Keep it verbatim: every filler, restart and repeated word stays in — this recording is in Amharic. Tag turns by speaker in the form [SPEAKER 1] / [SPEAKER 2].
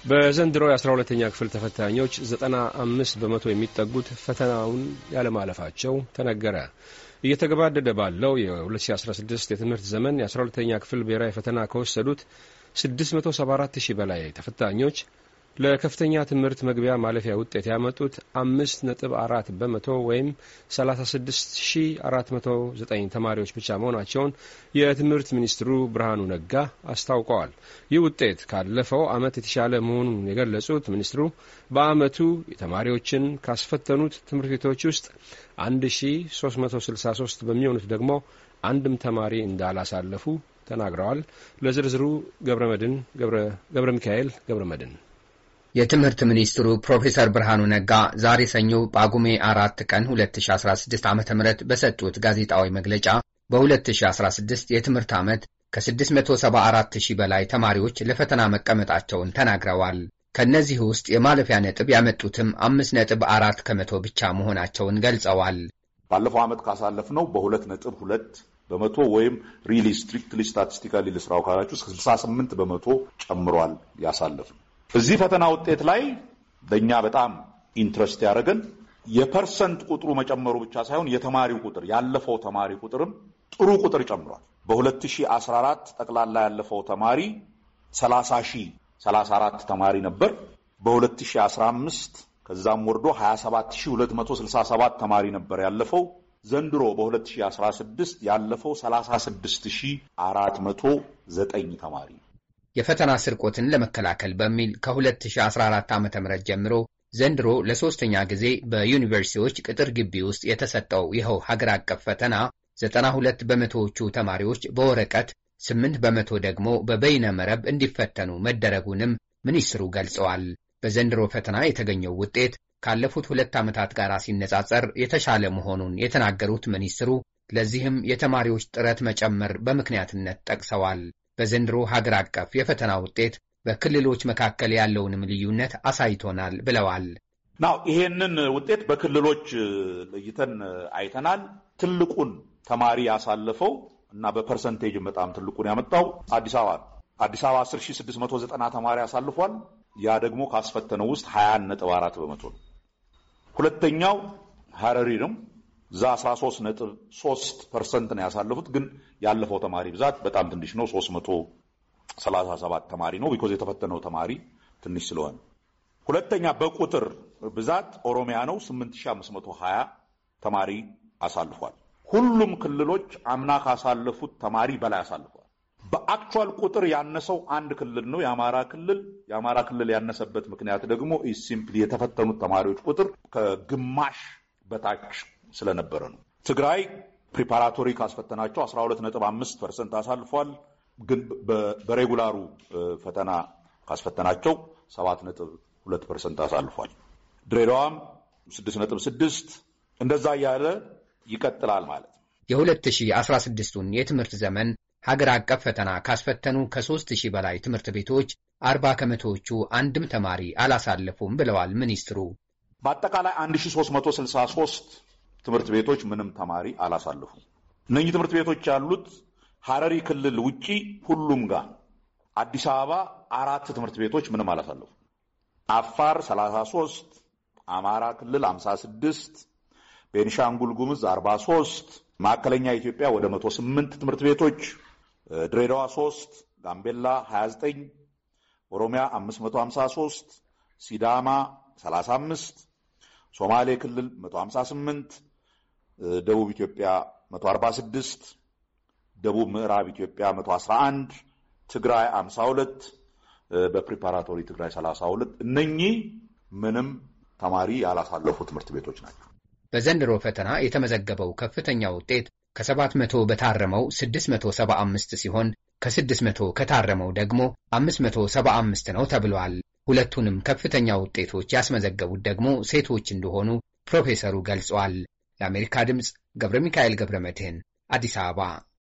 [SPEAKER 1] በዘንድሮ የ12ኛ ክፍል ተፈታኞች ዘጠና አምስት በመቶ የሚጠጉት ፈተናውን ያለማለፋቸው ተነገረ። እየተገባደደ ባለው የ2016 የትምህርት ዘመን የ12ኛ ክፍል ብሔራዊ ፈተና ከወሰዱት ስድስት መቶ ሰባ አራት ሺህ በላይ ተፈታኞች ለከፍተኛ ትምህርት መግቢያ ማለፊያ ውጤት ያመጡት አምስት ነጥብ አራት በመቶ ወይም ሰላሳ ስድስት ሺህ አራት መቶ ዘጠኝ ተማሪዎች ብቻ መሆናቸውን የትምህርት ሚኒስትሩ ብርሃኑ ነጋ አስታውቀዋል። ይህ ውጤት ካለፈው ዓመት የተሻለ መሆኑን የገለጹት ሚኒስትሩ በዓመቱ ተማሪዎችን ካስፈተኑት ትምህርት ቤቶች ውስጥ አንድ ሺህ ሶስት መቶ ስልሳ ሶስት በሚሆኑት ደግሞ አንድም ተማሪ እንዳላሳለፉ ተናግረዋል። ለዝርዝሩ ገብረመድን ገብረ ሚካኤል ገብረመድን
[SPEAKER 2] የትምህርት ሚኒስትሩ ፕሮፌሰር ብርሃኑ ነጋ ዛሬ ሰኞ ጳጉሜ አራት ቀን ሁለት ሺህ አስራ ስድስት ዓመተ ምህረት በሰጡት ጋዜጣዊ መግለጫ በ2016 የትምህርት ዓመት ከ674 ሺህ በላይ ተማሪዎች ለፈተና መቀመጣቸውን ተናግረዋል። ከነዚህ ውስጥ የማለፊያ ነጥብ ያመጡትም አምስት ነጥብ አራት ከመቶ ብቻ መሆናቸውን ገልጸዋል።
[SPEAKER 3] ባለፈው ዓመት ካሳለፍነው በ2 ነጥብ ሁለት በመቶ ወይም ሪሊ ስትሪክትሊ ስታቲስቲካሊ ለስራው ካላችሁ ስልሳ ስምንት በመቶ ጨምሯል ያሳለፍነው። እዚህ ፈተና ውጤት ላይ በእኛ በጣም ኢንትረስት ያደረገን የፐርሰንት ቁጥሩ መጨመሩ ብቻ ሳይሆን የተማሪው ቁጥር ያለፈው ተማሪ ቁጥርም ጥሩ ቁጥር ጨምሯል። በ2014 ጠቅላላ ያለፈው ተማሪ ሰላሳ ሺህ ሰላሳ አራት ተማሪ ነበር። በ2015 ከዛም ወርዶ ሀያ ሰባት ሺህ ሁለት መቶ ስልሳ ሰባት ተማሪ ነበር ያለፈው። ዘንድሮ በ2016 ያለፈው ሰላሳ ስድስት ሺህ አራት መቶ ዘጠኝ ተማሪ።
[SPEAKER 2] የፈተና ስርቆትን ለመከላከል በሚል ከ2014 ዓ.ም ጀምሮ ዘንድሮ ለሶስተኛ ጊዜ በዩኒቨርሲቲዎች ቅጥር ግቢ ውስጥ የተሰጠው ይኸው ሀገር አቀፍ ፈተና ዘጠና ሁለት በመቶዎቹ ተማሪዎች በወረቀት፣ ስምንት በመቶ ደግሞ በበይነ መረብ እንዲፈተኑ መደረጉንም ሚኒስትሩ ገልጸዋል። በዘንድሮ ፈተና የተገኘው ውጤት ካለፉት ሁለት ዓመታት ጋር ሲነጻጸር የተሻለ መሆኑን የተናገሩት ሚኒስትሩ ለዚህም የተማሪዎች ጥረት መጨመር በምክንያትነት ጠቅሰዋል። በዘንድሮ ሀገር አቀፍ የፈተና ውጤት በክልሎች መካከል ያለውንም ልዩነት አሳይቶናል ብለዋል።
[SPEAKER 3] ናው ይሄንን ውጤት በክልሎች ለይተን አይተናል። ትልቁን ተማሪ ያሳለፈው እና በፐርሰንቴጅ በጣም ትልቁን ያመጣው አዲስ አበባ ነው። አዲስ አበባ አስር ሺህ ስድስት መቶ ዘጠና ተማሪ ያሳልፏል። ያ ደግሞ ካስፈተነው ውስጥ ሀያ ነጥብ አራት በመቶ ነው። ሁለተኛው ሐረሪ ነው። ዛ አስራ ሶስት ነጥብ ሶስት ፐርሰንት ነው ያሳለፉት። ግን ያለፈው ተማሪ ብዛት በጣም ትንሽ ነው። ሶስት መቶ ሰላሳ ሰባት ተማሪ ነው ቢኮዝ የተፈተነው ተማሪ ትንሽ ስለሆነ። ሁለተኛ በቁጥር ብዛት ኦሮሚያ ነው። ስምንት ሺህ አምስት መቶ ሀያ ተማሪ አሳልፏል። ሁሉም ክልሎች አምና ካሳለፉት ተማሪ በላይ አሳልፏል። በአክቹዋል ቁጥር ያነሰው አንድ ክልል ነው፣ የአማራ ክልል። የአማራ ክልል ያነሰበት ምክንያት ደግሞ ሲምፕሊ የተፈተኑት ተማሪዎች ቁጥር ከግማሽ በታች ስለነበረ ነው። ትግራይ ፕሪፓራቶሪ ካስፈተናቸው አስራ ሁለት ነጥብ አምስት ፐርሰንት አሳልፏል። ግን በሬጉላሩ ፈተና ካስፈተናቸው ሰባት ነጥብ ሁለት ፐርሰንት አሳልፏል። ድሬዳዋም ስድስት ነጥብ ስድስት እንደዛ ያለ ይቀጥላል ማለት ነው።
[SPEAKER 2] የ2016ቱን የትምህርት ዘመን ሀገር አቀፍ ፈተና ካስፈተኑ ከሦስት ሺህ በላይ ትምህርት ቤቶች አርባ ከመቶዎቹ አንድም ተማሪ አላሳለፉም ብለዋል ሚኒስትሩ።
[SPEAKER 3] በአጠቃላይ አንድ ሺህ ሶስት መቶ ስልሳ ሶስት ትምህርት ቤቶች ምንም ተማሪ አላሳለፉም። እነዚህ ትምህርት ቤቶች ያሉት ሐረሪ ክልል ውጪ ሁሉም ጋር። አዲስ አበባ አራት ትምህርት ቤቶች ምንም አላሳለፉም። አፋር ሰላሳ ሶስት፣ አማራ ክልል ሃምሳ ስድስት፣ ቤንሻንጉል ጉሙዝ አርባ ሶስት፣ ማዕከለኛ ኢትዮጵያ ወደ መቶ ስምንት ትምህርት ቤቶች፣ ድሬዳዋ ሶስት፣ ጋምቤላ ሀያ ዘጠኝ፣ ኦሮሚያ አምስት መቶ ሃምሳ ሶስት፣ ሲዳማ ሰላሳ አምስት፣ ሶማሌ ክልል መቶ ሃምሳ ስምንት፣ ደቡብ ኢትዮጵያ መቶ አርባ ስድስት፣ ደቡብ ምዕራብ ኢትዮጵያ መቶ አስራ አንድ፣ ትግራይ ሃምሳ ሁለት፣ በፕሪፓራቶሪ ትግራይ ሰላሳ ሁለት። እነኚህ ምንም ተማሪ ያላሳለፉ ትምህርት ቤቶች ናቸው።
[SPEAKER 2] በዘንድሮ ፈተና የተመዘገበው ከፍተኛ ውጤት ከሰባት መቶ በታረመው ስድስት መቶ ሰባ አምስት ሲሆን ከስድስት መቶ ከታረመው ደግሞ አምስት መቶ ሰባ አምስት ነው ተብሏል። ሁለቱንም ከፍተኛ ውጤቶች ያስመዘገቡት ደግሞ ሴቶች እንደሆኑ ፕሮፌሰሩ ገልጸዋል። ለአሜሪካ ድምፅ ገብረ ሚካኤል ገብረ መድህን አዲስ አበባ